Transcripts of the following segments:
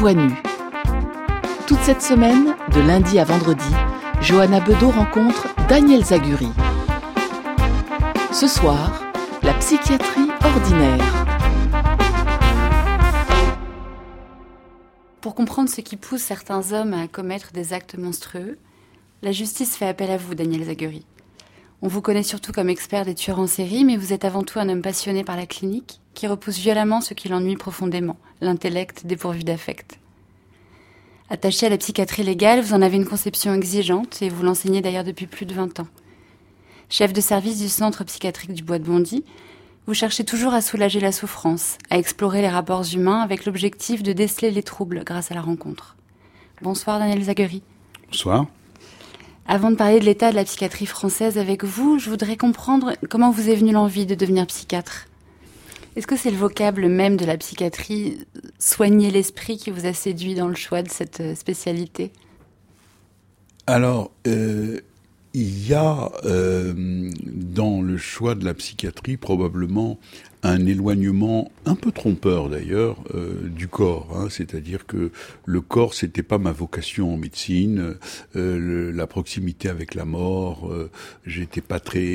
voix nue. Toute cette semaine, de lundi à vendredi, Johanna Bedeau rencontre Daniel Zaguri. Ce soir, la psychiatrie ordinaire. Pour comprendre ce qui pousse certains hommes à commettre des actes monstrueux, la justice fait appel à vous, Daniel Zaguri. On vous connaît surtout comme expert des tueurs en série, mais vous êtes avant tout un homme passionné par la clinique, qui repousse violemment ce qui l'ennuie profondément, l'intellect dépourvu d'affect. Attaché à la psychiatrie légale, vous en avez une conception exigeante et vous l'enseignez d'ailleurs depuis plus de 20 ans. Chef de service du centre psychiatrique du Bois de Bondy, vous cherchez toujours à soulager la souffrance, à explorer les rapports humains avec l'objectif de déceler les troubles grâce à la rencontre. Bonsoir Daniel Zaguri. Bonsoir. Avant de parler de l'état de la psychiatrie française avec vous, je voudrais comprendre comment vous est venue l'envie de devenir psychiatre. Est-ce que c'est le vocable même de la psychiatrie, soigner l'esprit, qui vous a séduit dans le choix de cette spécialité ? Alors, il y a dans le choix de la psychiatrie probablement un éloignement un peu trompeur d'ailleurs du corps, c'est-à-dire que le corps c'était pas ma vocation en médecine, la proximité avec la mort, j'étais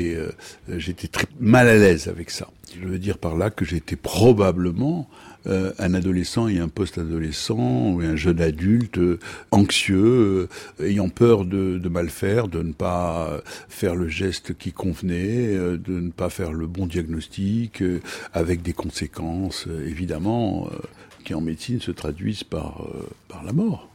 très mal à l'aise avec ça. Je veux dire par là que j'étais probablement un adolescent et un post-adolescent ou un jeune adulte anxieux, ayant peur de mal faire, de ne pas faire le geste qui convenait, de ne pas faire le bon diagnostic, avec des conséquences évidemment qui en médecine se traduisent par la mort.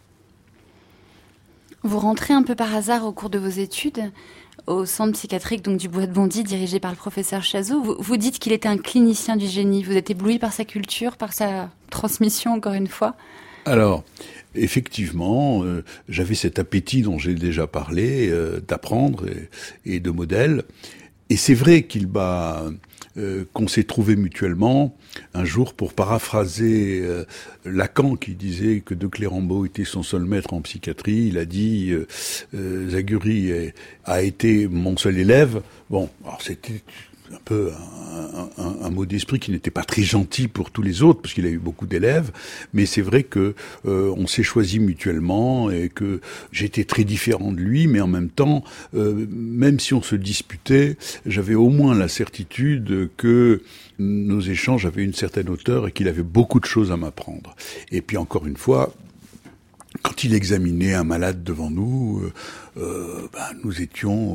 Vous rentrez un peu par hasard au cours de vos études au centre psychiatrique donc du Bois de Bondy, dirigé par le professeur Chazot. Vous dites qu'il était un clinicien du génie. Vous êtes ébloui par sa culture, par sa transmission, encore une fois. Alors, effectivement, j'avais cet appétit dont j'ai déjà parlé, d'apprendre et de modèles. Et c'est vrai qu'on s'est trouvés mutuellement un jour pour paraphraser Lacan qui disait que De Clérambault était son seul maître en psychiatrie. Il a dit Zaguri a été mon seul élève. Bon, alors c'était un peu un mot d'esprit qui n'était pas très gentil pour tous les autres parce qu'il a eu beaucoup d'élèves, mais c'est vrai que on s'est choisi mutuellement et que j'étais très différent de lui, mais en même temps, même si on se disputait, j'avais au moins la certitude que nos échanges avaient une certaine hauteur et qu'il avait beaucoup de choses à m'apprendre. Et puis encore une fois, quand il examinait un malade devant nous, nous étions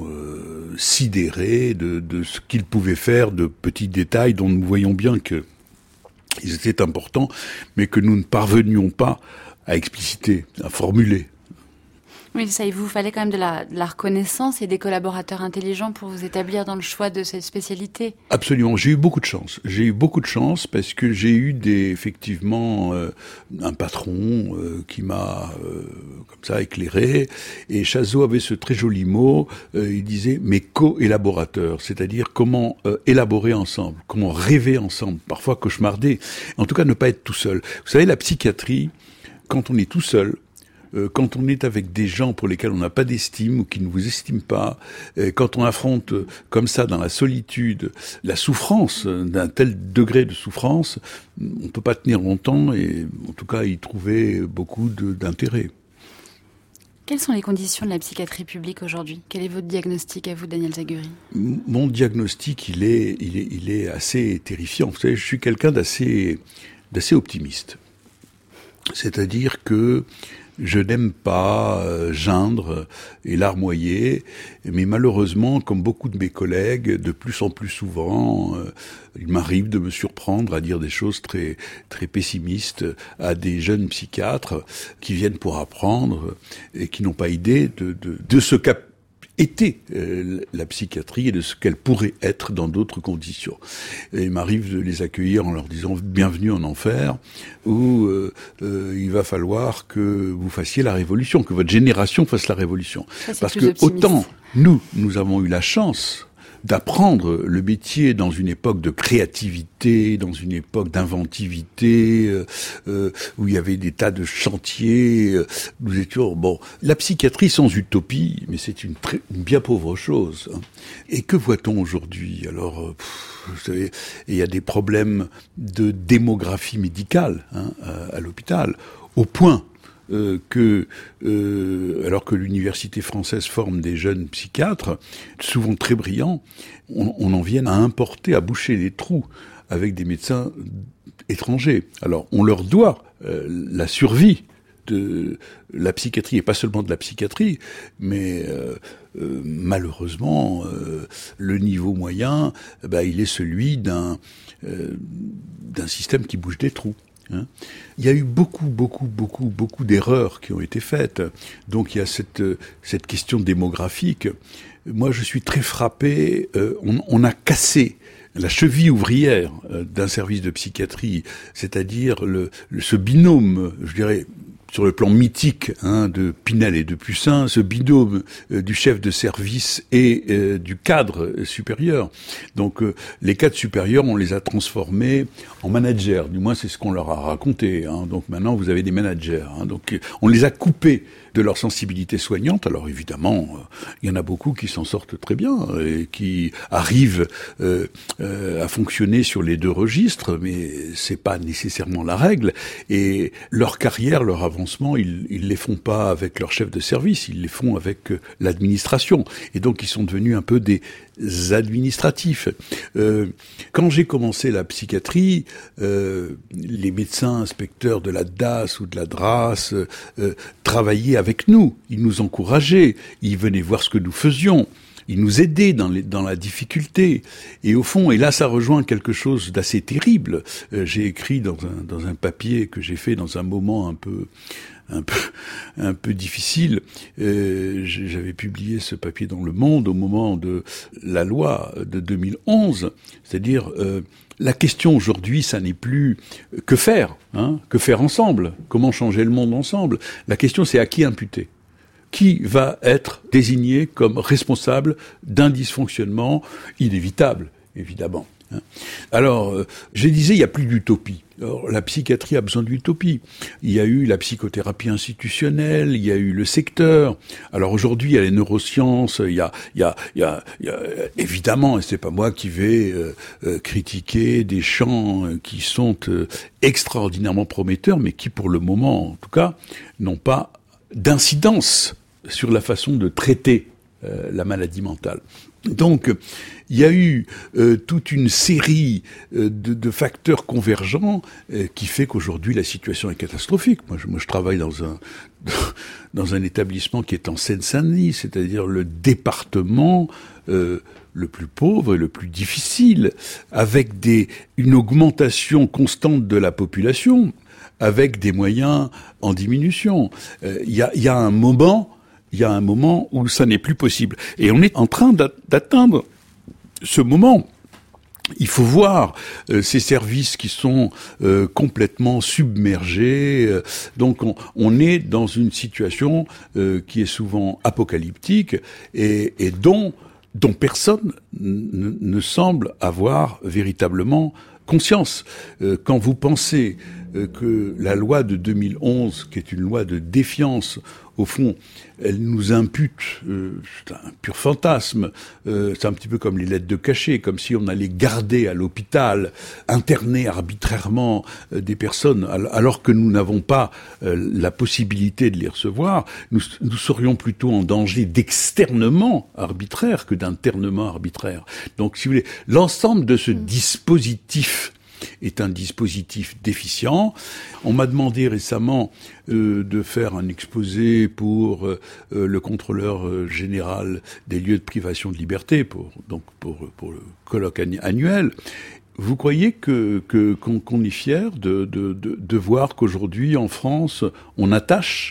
sidérés de ce qu'il pouvait faire, de petits détails dont nous voyions bien qu'ils étaient importants, mais que nous ne parvenions pas à expliciter, à formuler. Oui, ça, il vous fallait quand même de la reconnaissance et des collaborateurs intelligents pour vous établir dans le choix de cette spécialité. Absolument, j'ai eu beaucoup de chance. J'ai eu beaucoup de chance parce que j'ai eu effectivement un patron qui m'a comme ça éclairé. Et Chazot avait ce très joli mot, il disait mes co-élaborateurs, c'est-à-dire comment élaborer ensemble, comment rêver ensemble, parfois cauchemarder, en tout cas ne pas être tout seul. Vous savez, la psychiatrie, quand on est tout seul, quand on est avec des gens pour lesquels on n'a pas d'estime ou qui ne vous estiment pas, quand on affronte comme ça dans la solitude la souffrance, d'un tel degré de souffrance, on ne peut pas tenir longtemps et en tout cas y trouver beaucoup d'intérêt. Quelles sont les conditions de la psychiatrie publique aujourd'hui ? Quel est votre diagnostic à vous, Daniel Zaguri ? Mon diagnostic, il est assez terrifiant. Vous savez, je suis quelqu'un d'assez optimiste. C'est-à-dire que je n'aime pas geindre et larmoyer, mais malheureusement, comme beaucoup de mes collègues, de plus en plus souvent, il m'arrive de me surprendre à dire des choses très, très pessimistes à des jeunes psychiatres qui viennent pour apprendre et qui n'ont pas idée de ce qu'a était la psychiatrie et de ce qu'elle pourrait être dans d'autres conditions. Et il m'arrive de les accueillir en leur disant « Bienvenue en enfer » où il va falloir que vous fassiez la révolution, que votre génération fasse la révolution. Parce que autant nous avons eu la chance d'apprendre le métier dans une époque de créativité, dans une époque d'inventivité, où il y avait des tas de chantiers. Nous étions la psychiatrie sans utopie, mais c'est une bien pauvre chose. Et que voit-on aujourd'hui ? Alors, vous savez, il y a des problèmes de démographie médicale à l'hôpital. au point que, alors que l'université française forme des jeunes psychiatres, souvent très brillants, on en vienne à importer, à boucher les trous avec des médecins étrangers. Alors, on leur doit la survie de la psychiatrie, et pas seulement de la psychiatrie, mais malheureusement, le niveau moyen, il est celui d'un système qui bouge des trous. Il y a eu beaucoup d'erreurs qui ont été faites. Donc il y a cette question démographique. Moi, je suis très frappé. On a cassé la cheville ouvrière d'un service de psychiatrie, c'est-à-dire ce binôme, je dirais, sur le plan mythique de Pinel et de Pussin, ce binôme du chef de service et du cadre supérieur. Donc les cadres supérieurs, on les a transformés en managers, du moins c'est ce qu'on leur a raconté. Donc maintenant vous avez des managers. Donc on les a coupés de leur sensibilité soignante. Alors évidemment, il y en a beaucoup qui s'en sortent très bien et qui arrivent à fonctionner sur les deux registres, mais c'est pas nécessairement la règle. Et leur carrière, leur avancement, ils les font pas avec leur chef de service, ils les font avec l'administration. Et donc ils sont devenus un peu des administratifs. Quand j'ai commencé la psychiatrie, les médecins inspecteurs de la DAS ou de la DRAS travaillaient avec nous, ils nous encourageaient, ils venaient voir ce que nous faisions, ils nous aidaient dans la difficulté. Et au fond, et là ça rejoint quelque chose d'assez terrible, j'ai écrit dans un papier que j'ai fait dans un moment un peu difficile. J'avais publié ce papier dans Le Monde au moment de la loi de 2011, c'est-à-dire la question aujourd'hui, ça n'est plus que faire ensemble, comment changer le monde ensemble. La question, c'est à qui imputer. Qui va être désigné comme responsable d'un dysfonctionnement inévitable, évidemment. Alors, je disais, il n'y a plus d'utopie. Alors, la psychiatrie a besoin d'utopie. Il y a eu la psychothérapie institutionnelle, il y a eu le secteur. Alors aujourd'hui, il y a les neurosciences, il y a évidemment, et c'est pas moi qui vais critiquer des champs qui sont extraordinairement prometteurs, mais qui pour le moment, en tout cas, n'ont pas d'incidence sur la façon de traiter la maladie mentale. Donc, il y a eu toute une série de facteurs convergents qui fait qu'aujourd'hui la situation est catastrophique. Moi, je travaille dans un établissement qui est en Seine-Saint-Denis, c'est-à-dire le département le plus pauvre et le plus difficile, avec une augmentation constante de la population, avec des moyens en diminution. Il y a un moment où ça n'est plus possible. Et on est en train d'atteindre ce moment. Il faut voir ces services qui sont complètement submergés. Donc on est dans une situation qui est souvent apocalyptique et dont personne ne semble avoir véritablement conscience. Quand vous pensez que la loi de 2011, qui est une loi de défiance, au fond, elle nous impute, c'est un pur fantasme, c'est un petit peu comme les lettres de cachet, comme si on allait garder à l'hôpital, interner arbitrairement des personnes, alors que nous n'avons pas la possibilité de les recevoir, nous serions plutôt en danger d'externement arbitraire que d'internement arbitraire. Donc, si vous voulez, l'ensemble de ce dispositif est un dispositif déficient. On m'a demandé récemment de faire un exposé pour le contrôleur général des lieux de privation de liberté, pour le colloque annuel. Vous croyez qu'on est fier de voir qu'aujourd'hui en France on attache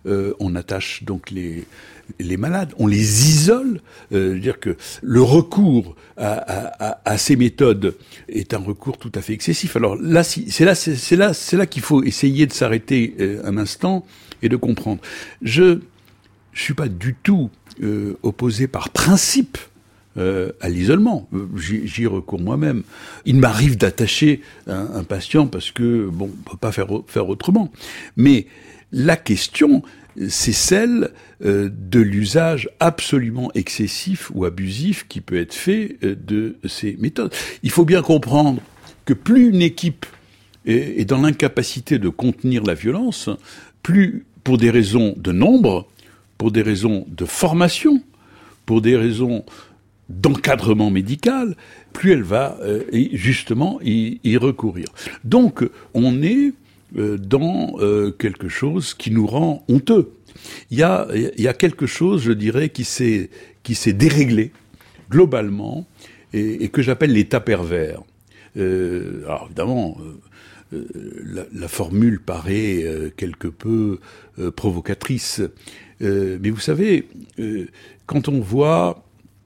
donc les malades, on les isole, dire que le recours à ces méthodes est un recours tout à fait excessif. Alors là, c'est là qu'il faut essayer de s'arrêter un instant et de comprendre. Je suis pas du tout opposé par principe à l'isolement. J'y recours moi-même. Il m'arrive d'attacher un patient parce que on peut pas faire autrement. Mais la question, c'est celle de l'usage absolument excessif ou abusif qui peut être fait de ces méthodes. Il faut bien comprendre que plus une équipe est dans l'incapacité de contenir la violence, plus pour des raisons de nombre, pour des raisons de formation, pour des raisons d'encadrement médical, plus elle va justement y recourir. Donc on est dans quelque chose qui nous rend honteux. Il y a quelque chose, je dirais, qui s'est déréglé globalement et que j'appelle l'état pervers. Alors évidemment, la formule paraît quelque peu provocatrice, mais vous savez, quand on voit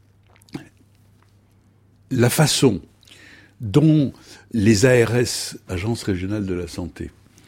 la façon dont les ARS, Agences régionales de la santé,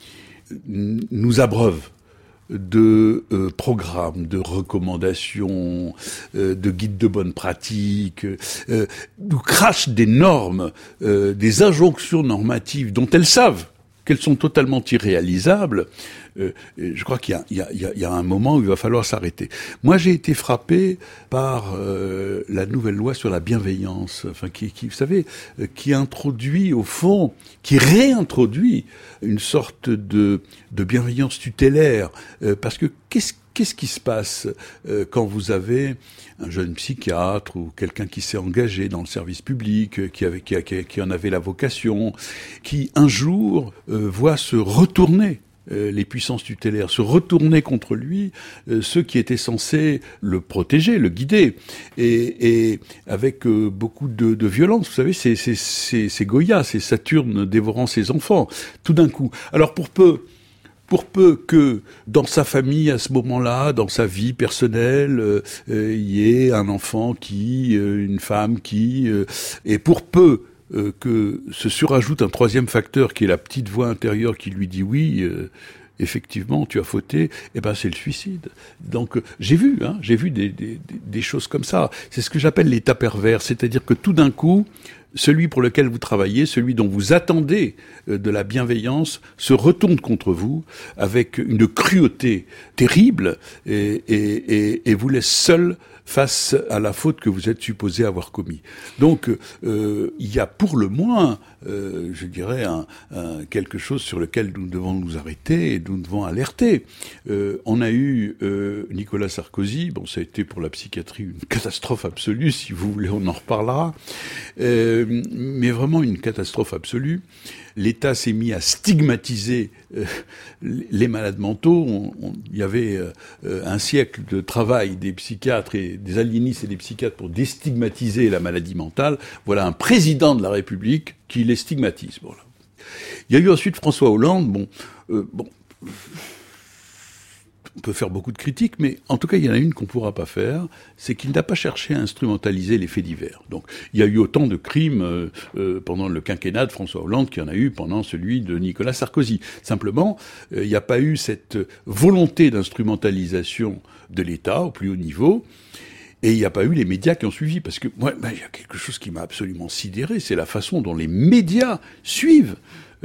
nous abreuvent de programmes, de recommandations, de guides de bonne pratique, nous crachent des normes, des injonctions normatives dont elles savent qu'elles sont totalement irréalisables. Je crois qu'il y a un moment où il va falloir s'arrêter. Moi, j'ai été frappé par la nouvelle loi sur la bienveillance, enfin qui vous savez, qui introduit au fond, qui réintroduit une sorte de bienveillance tutélaire, parce que qu'est-ce qui se passe quand vous avez un jeune psychiatre ou quelqu'un qui s'est engagé dans le service public, qui en avait la vocation, qui un jour voit se retourner les puissances tutélaires, se retourner contre lui, ceux qui étaient censés le protéger, le guider, et avec beaucoup de violence. Vous savez, c'est Goya, c'est Saturne dévorant ses enfants, tout d'un coup. Alors pour peu que dans sa famille, à ce moment-là, dans sa vie personnelle, il y ait un enfant une femme et pour peu que se surajoute un troisième facteur qui est la petite voix intérieure qui lui dit oui, effectivement, tu as fauté, c'est le suicide. Donc j'ai vu des choses comme ça. C'est ce que j'appelle l'état pervers, c'est-à-dire que tout d'un coup, celui pour lequel vous travaillez, celui dont vous attendez de la bienveillance, se retourne contre vous avec une cruauté terrible et vous laisse seul face à la faute que vous êtes supposé avoir commis. Donc, il y a pour le moins, je dirais, quelque chose sur lequel nous devons nous arrêter et nous devons alerter. On a eu Nicolas Sarkozy, ça a été pour la psychiatrie une catastrophe absolue, si vous voulez, on en reparlera, mais vraiment une catastrophe absolue. L'État s'est mis à stigmatiser les malades mentaux. Il y avait un siècle de travail des psychiatres et des aliénistes et des psychiatres pour déstigmatiser la maladie mentale. Voilà un président de la République qui les stigmatise. Voilà. Il y a eu ensuite François Hollande. On peut faire beaucoup de critiques, mais en tout cas, il y en a une qu'on ne pourra pas faire, c'est qu'il n'a pas cherché à instrumentaliser les faits divers. Donc, il y a eu autant de crimes pendant le quinquennat de François Hollande qu'il y en a eu pendant celui de Nicolas Sarkozy. Simplement, il n'y a pas eu cette volonté d'instrumentalisation de l'État au plus haut niveau, et il n'y a pas eu les médias qui ont suivi. Parce que moi, il y a quelque chose qui m'a absolument sidéré, c'est la façon dont les médias suivent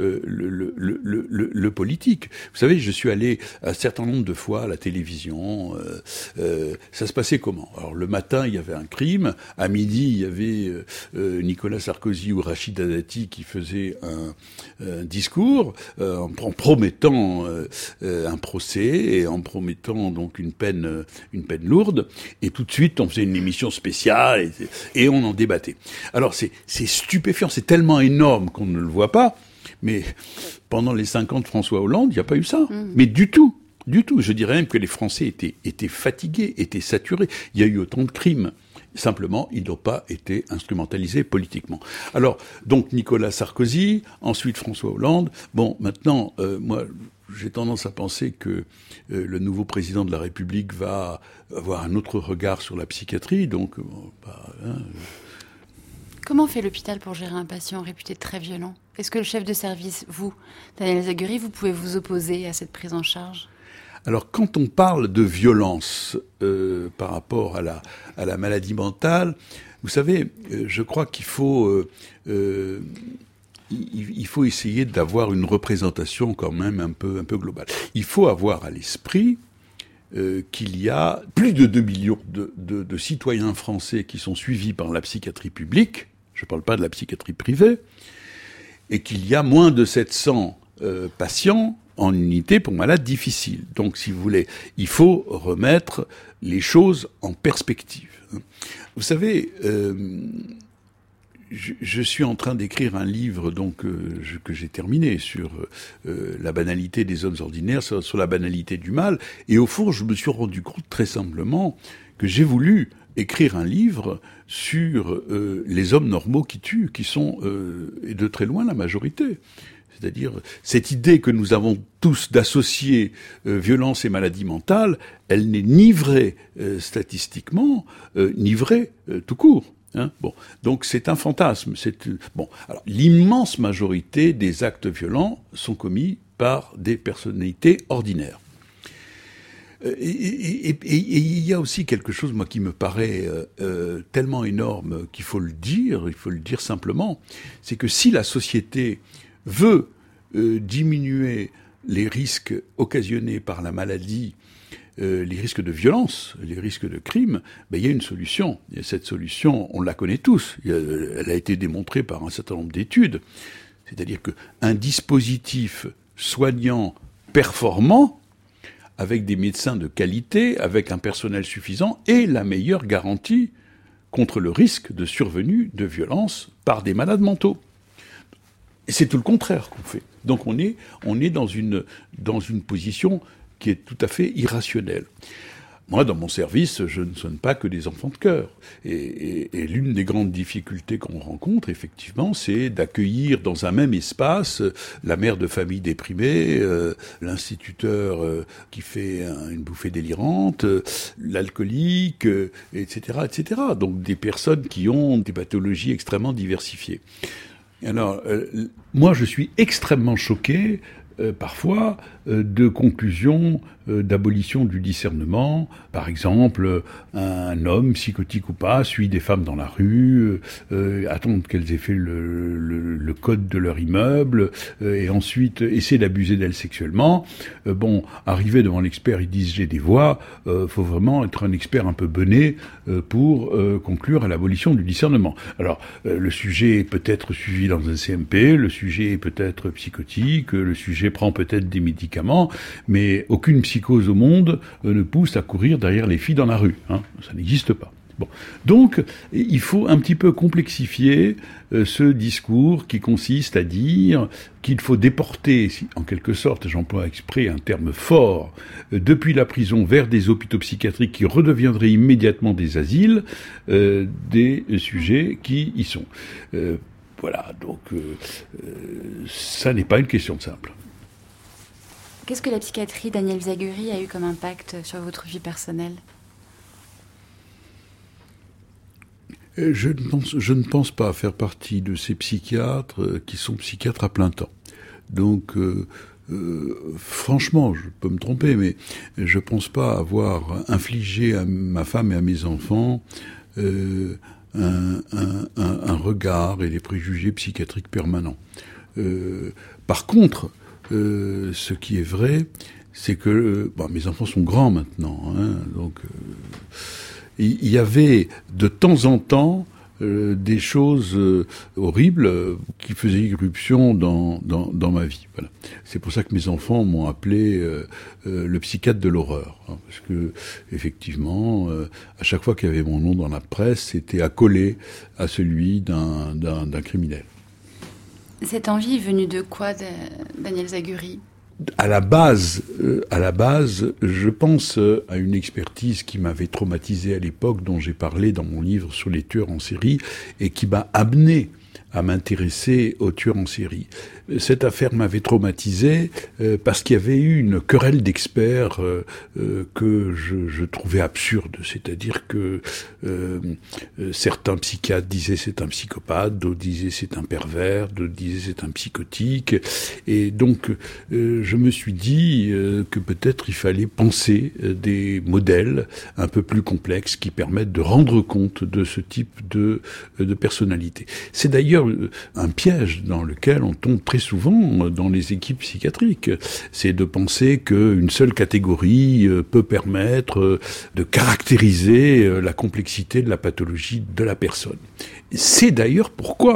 le politique. Vous savez, je suis allé un certain nombre de fois à la télévision. Ça se passait comment? Alors le matin, il y avait un crime. À midi, il y avait Nicolas Sarkozy ou Rachida Dati qui faisaient un discours en promettant un procès et en promettant donc une peine lourde. Et tout de suite, on faisait une émission spéciale et on en débattait. Alors c'est stupéfiant, c'est tellement énorme qu'on ne le voit pas. Mais pendant les 5 ans de François Hollande, il n'y a pas eu ça. Mais du tout. Je dirais même que les Français étaient fatigués, étaient saturés. Il y a eu autant de crimes. Simplement, ils n'ont pas été instrumentalisés politiquement. Alors, donc Nicolas Sarkozy, ensuite François Hollande. Maintenant, moi, j'ai tendance à penser que le nouveau président de la République va avoir un autre regard sur la psychiatrie. Donc, Comment fait l'hôpital pour gérer un patient réputé très violent? Est-ce que le chef de service, vous, Daniel Zaguri, vous pouvez vous opposer à cette prise en charge? Alors, quand on parle de violence par rapport à la maladie mentale, vous savez, je crois qu'il faut essayer d'avoir une représentation quand même un peu globale. Il faut avoir à l'esprit qu'il y a plus de 2 millions de citoyens français qui sont suivis par la psychiatrie publique, je ne parle pas de la psychiatrie privée, et qu'il y a moins de 700 patients en unité pour malades difficiles. Donc, si vous voulez, il faut remettre les choses en perspective. Vous savez, je suis en train d'écrire un livre que j'ai terminé sur la banalité des hommes ordinaires, sur la banalité du mal. Et au fond, je me suis rendu compte très simplement que j'ai voulu écrire un livre sur les hommes normaux qui tuent, qui sont et de très loin la majorité. C'est-à-dire, cette idée que nous avons tous d'associer violence et maladie mentale, elle n'est ni vraie statistiquement, ni vraie tout court. Bon, donc c'est un fantasme. Alors, l'immense majorité des actes violents sont commis par des personnalités ordinaires. Et il y a aussi quelque chose, moi, qui me paraît tellement énorme qu'il faut le dire simplement, c'est que si la société veut diminuer les risques occasionnés par la maladie, les risques de violence, les risques de crime, il y a une solution. Et cette solution, on la connaît tous. Elle a été démontrée par un certain nombre d'études. C'est-à-dire qu'un dispositif soignant performant, avec des médecins de qualité, avec un personnel suffisant, est la meilleure garantie contre le risque de survenue de violence par des malades mentaux. Et c'est tout le contraire qu'on fait. Donc on est dans une position qui est tout à fait irrationnelle. Moi, dans mon service, je ne soigne pas que des enfants de cœur. Et l'une des grandes difficultés qu'on rencontre, effectivement, c'est d'accueillir dans un même espace la mère de famille déprimée, l'instituteur qui fait une bouffée délirante, l'alcoolique, etc., etc. Donc des personnes qui ont des pathologies extrêmement diversifiées. Alors, moi, je suis extrêmement choqué parfois de conclusions d'abolition du discernement. Par exemple, un homme, psychotique ou pas, suit des femmes dans la rue, attend qu'elles aient fait le code de leur immeuble, et ensuite essaie d'abuser d'elles sexuellement. Arrivé devant l'expert, ils disent « j'ai des voix », faut vraiment être un expert un peu bené pour conclure à l'abolition du discernement. Alors, le sujet peut être suivi dans un CMP, le sujet peut être psychotique, le sujet prend peut-être des médicaments, mais aucune psychose au monde ne pousse à courir derrière les filles dans la rue. Ça n'existe pas. Bon. Donc, il faut un petit peu complexifier ce discours qui consiste à dire qu'il faut déporter, en quelque sorte, j'emploie exprès un terme fort, depuis la prison vers des hôpitaux psychiatriques qui redeviendraient immédiatement des asiles, des sujets qui y sont. Voilà, donc ça n'est pas une question simple. Qu'est-ce que la psychiatrie Daniel Zaguri a eu comme impact sur votre vie personnelle ? Je ne pense pas faire partie de ces psychiatres qui sont psychiatres à plein temps. Donc, franchement, je peux me tromper, mais je ne pense pas avoir infligé à ma femme et à mes enfants un regard et des préjugés psychiatriques permanents. Par contre, ce qui est vrai, c'est que mes enfants sont grands maintenant, donc il y avait de temps en temps des choses horribles qui faisaient irruption dans ma vie. Voilà. C'est pour ça que mes enfants m'ont appelé le psychiatre de l'horreur, parce que effectivement, à chaque fois qu'il y avait mon nom dans la presse, c'était accolé à celui d'un criminel. Cette envie est venue de quoi, Daniel Zaguri ? À la base, je pense à une expertise qui m'avait traumatisé à l'époque, dont j'ai parlé dans mon livre sur les tueurs en série, et qui m'a amené à m'intéresser aux tueurs en série. Cette affaire m'avait traumatisé parce qu'il y avait eu une querelle d'experts que je trouvais absurde. C'est-à-dire que certains psychiatres disaient c'est un psychopathe, d'autres disaient c'est un pervers, d'autres disaient c'est un psychotique. Et donc je me suis dit que peut-être il fallait penser des modèles un peu plus complexes qui permettent de rendre compte de ce type de personnalité. C'est d'ailleurs un piège dans lequel on tombe très souvent dans les équipes psychiatriques. C'est de penser qu'une seule catégorie peut permettre de caractériser la complexité de la pathologie de la personne. C'est d'ailleurs pourquoi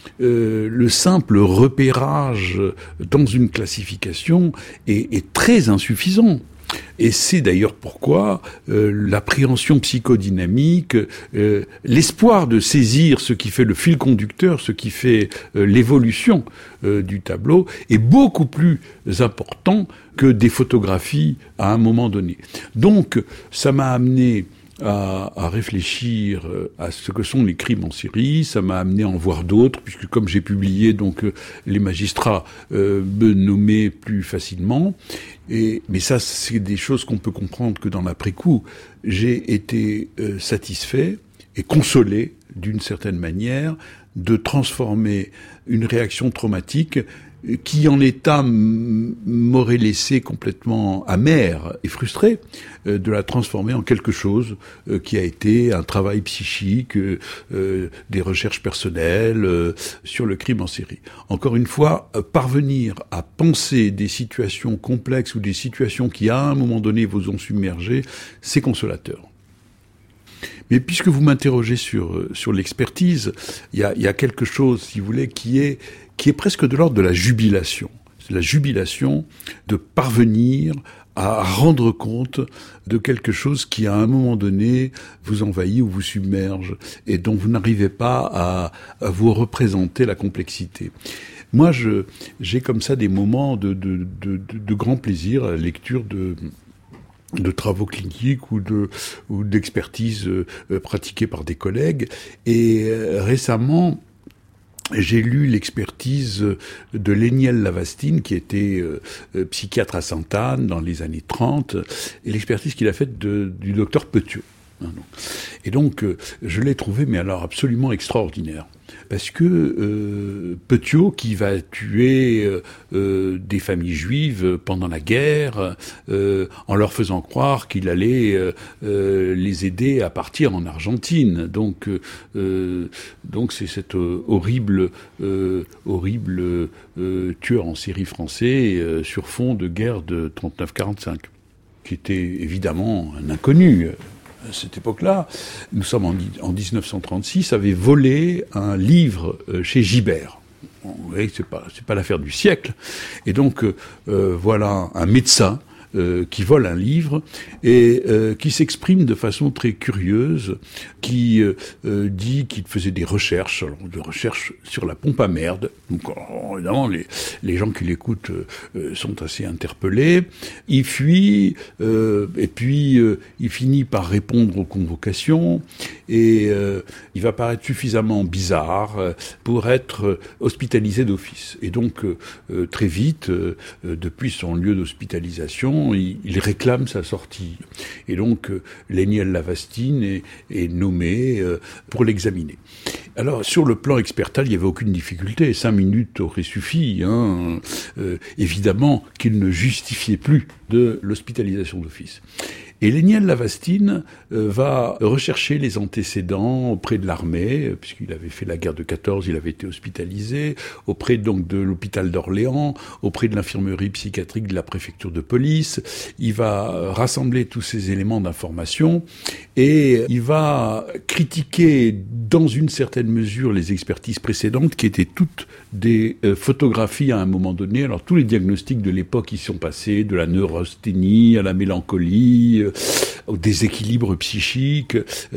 le simple repérage dans une classification est très insuffisant. Et c'est d'ailleurs pourquoi l'appréhension psychodynamique, l'espoir de saisir ce qui fait le fil conducteur, ce qui fait l'évolution du tableau, est beaucoup plus important que des photographies à un moment donné. Donc, ça m'a amené à réfléchir à ce que sont les crimes en série, ça m'a amené à en voir d'autres, puisque comme j'ai publié, donc les magistrats me nommaient plus facilement. Mais ça, c'est des choses qu'on peut comprendre que dans l'après-coup. J'ai été satisfait et consolé, d'une certaine manière, de transformer une réaction traumatique qui en l'état m'aurait laissé complètement amer et frustré, de la transformer en quelque chose qui a été un travail psychique, des recherches personnelles sur le crime en série. Encore une fois, parvenir à penser des situations complexes ou des situations qui à un moment donné vous ont submergé, c'est consolateur. Mais puisque vous m'interrogez sur l'expertise, il y a quelque chose, si vous voulez, qui est presque de l'ordre de la jubilation. C'est la jubilation de parvenir à rendre compte de quelque chose qui, à un moment donné, vous envahit ou vous submerge et dont vous n'arrivez pas à vous représenter la complexité. Moi, j'ai comme ça des moments de grand plaisir à la lecture de travaux cliniques ou d'expertise pratiquées par des collègues. Et récemment, j'ai lu l'expertise de Léniel Lavastine, qui était psychiatre à Sainte-Anne dans les années 30, et l'expertise qu'il a faite du docteur Petiot. Et donc, je l'ai trouvé, mais alors absolument extraordinaire. Parce que Petiot, qui va tuer des familles juives pendant la guerre, en leur faisant croire qu'il allait les aider à partir en Argentine. Donc c'est cet horrible tueur en série français sur fond de guerre de 39-45, qui était évidemment un inconnu. À cette époque-là, nous sommes en 1936, avait volé un livre chez Gibert. Vous voyez, c'est pas l'affaire du siècle. Et donc, voilà un médecin qui vole un livre et qui s'exprime de façon très curieuse, qui dit qu'il faisait des recherches sur la pompe à merde. Donc évidemment les gens qui l'écoutent sont assez interpellés. Il fuit et puis il finit par répondre aux convocations et il va paraître suffisamment bizarre pour être hospitalisé d'office. Et donc très vite, depuis son lieu d'hospitalisation, il réclame sa sortie. Et donc, Léniel Lavastine est nommé pour l'examiner. Alors, sur le plan expertal, il n'y avait aucune difficulté. 5 minutes auraient suffi. Évidemment qu'il ne justifiait plus de l'hospitalisation d'office. Et Léniel Lavastine va rechercher les antécédents auprès de l'armée, puisqu'il avait fait la guerre de 14, il avait été hospitalisé, auprès donc de l'hôpital d'Orléans, auprès de l'infirmerie psychiatrique de la préfecture de police. Il va rassembler tous ces éléments d'information et il va critiquer dans une certaine mesure les expertises précédentes qui étaient toutes des photographies à un moment donné. Alors tous les diagnostics de l'époque y sont passés, de la neurasthénie à la mélancolie, au déséquilibre psychique,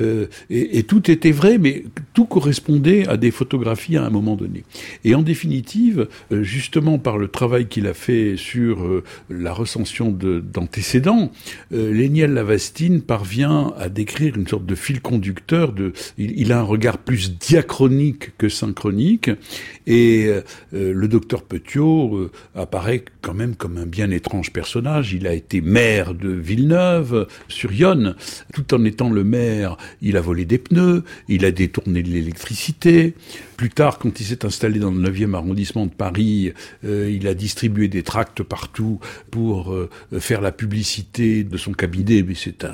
et tout était vrai, mais tout correspondait à des photographies à un moment donné. Et en définitive, justement par le travail qu'il a fait sur la recension d'antécédents, Léniel Lavastine parvient à décrire une sorte de fil conducteur. Il a un regard plus diachronique que synchronique, et le docteur Petiot apparaît quand même comme un bien étrange personnage. Il a été maire de Villeneuve sur Yonne. Tout en étant le maire, il a volé des pneus, il a détourné de l'électricité. Plus tard, quand il s'est installé dans le 9e arrondissement de Paris, il a distribué des tracts partout pour faire la publicité de son cabinet, mais c'est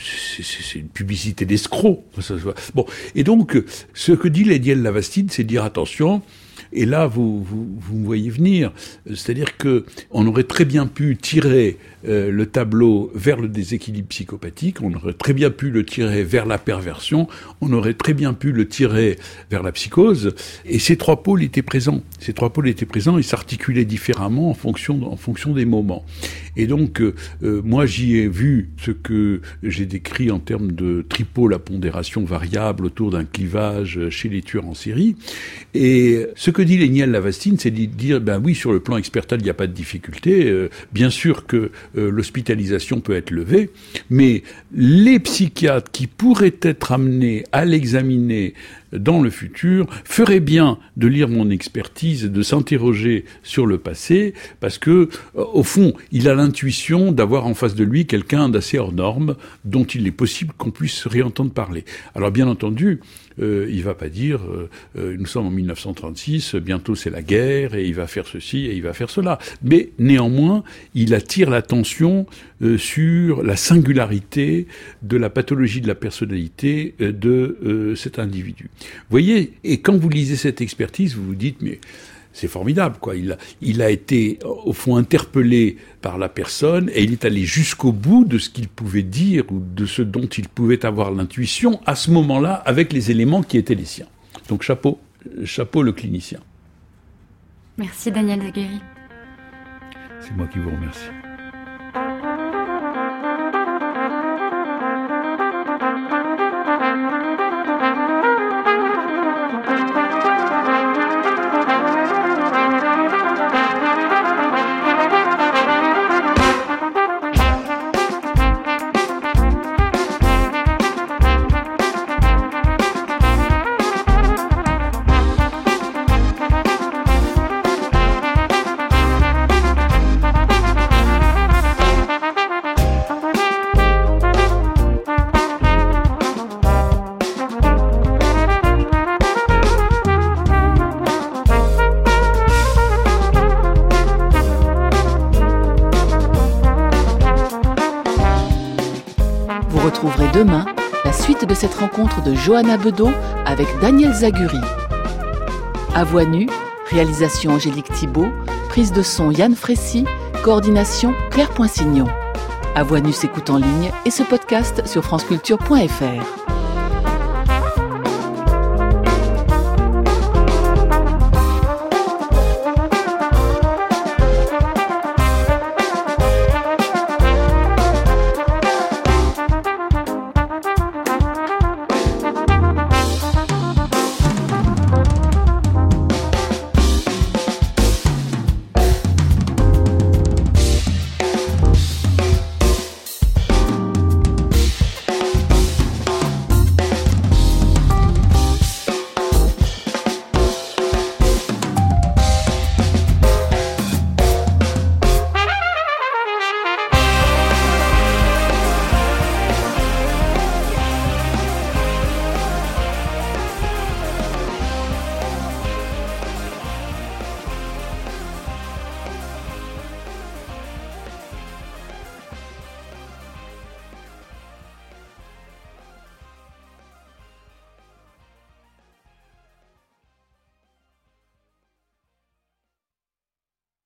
une publicité d'escroc. Bon, et donc, ce que dit Léniel Lavastine, c'est dire attention, Et là, vous me voyez venir. C'est-à-dire que on aurait très bien pu tirer le tableau vers le déséquilibre psychopathique, on aurait très bien pu le tirer vers la perversion, on aurait très bien pu le tirer vers la psychose, et ces trois pôles étaient présents. Ces trois pôles étaient présents, ils s'articulaient différemment en fonction des moments. Et donc, moi, j'y ai vu ce que j'ai décrit en termes de tripôle à pondération variable autour d'un clivage chez les tueurs en série. Et ce que dit Léniel Lavastine, c'est de dire, ben oui, sur le plan expertal, il n'y a pas de difficulté. Bien sûr que l'hospitalisation peut être levée, mais les psychiatres qui pourraient être amenés à l'examiner dans le futur feraient bien de lire mon expertise, de s'interroger sur le passé, parce que, au fond, il a l'intuition d'avoir en face de lui quelqu'un d'assez hors norme, dont il est possible qu'on puisse réentendre parler. Alors, bien entendu, il va pas dire nous sommes en 1936, bientôt c'est la guerre et il va faire ceci et il va faire cela. Mais néanmoins, il attire l'attention sur la singularité de la pathologie de la personnalité de cet individu. Vous voyez, et quand vous lisez cette expertise, vous vous dites mais c'est formidable, quoi. Il a été, au fond, interpellé par la personne et il est allé jusqu'au bout de ce qu'il pouvait dire ou de ce dont il pouvait avoir l'intuition à ce moment-là avec les éléments qui étaient les siens. Donc chapeau le clinicien. Merci Daniel Zagury. C'est moi qui vous remercie. Vous retrouverez demain la suite de cette rencontre de Johanna Bedeau avec Daniel Zagury. À voix nue, réalisation Angélique Thibault, prise de son Yann Frécy, coordination Claire Poinsignon. À voix nue s'écoute en ligne et ce podcast sur franceculture.fr.